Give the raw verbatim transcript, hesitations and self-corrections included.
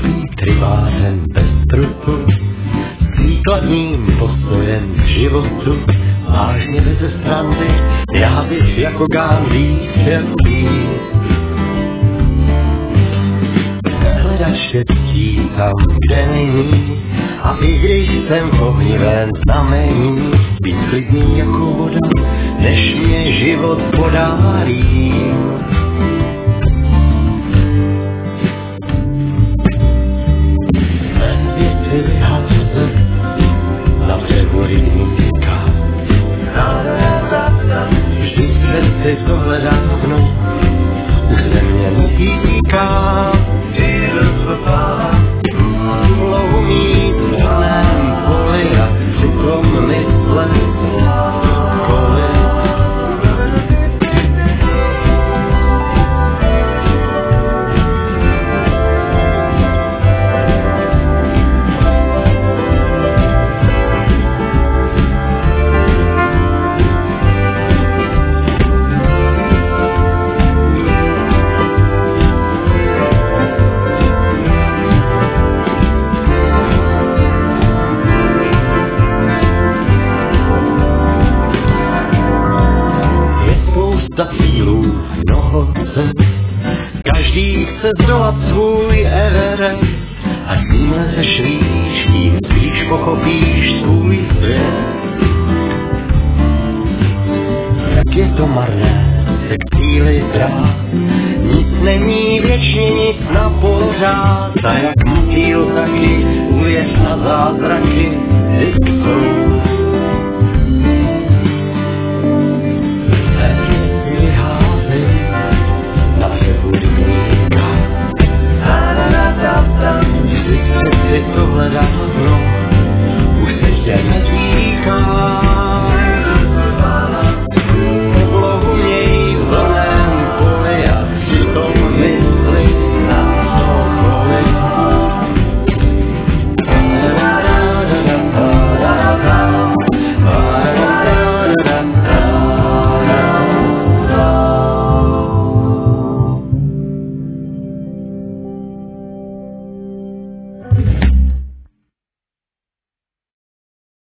vítry váhem bez trupu, výkladným postojem k životu, vážně beze strandy, já bych jako Gandhi chtěl být. Hledat štěstí tam, kde není, a i když jsem v ohnivém znamení, být klidný jako voda, než mě život podálí. Ven větry vyházet, na břehu rybníka. Vždy cesty tohle dávno, už se mě netýká. Mohou mít v daném poli a přitom myslet kolik. Za cílů mnoho cest, každý chce zdolat svůj Everest, a tím lezeš výš, tím spíš pochopíš svůj svět. Jak je to marné se k cíli drát, nic není věčně, nic na pořád, a jak motýl taky uvěř na zázraky, vždyť jsou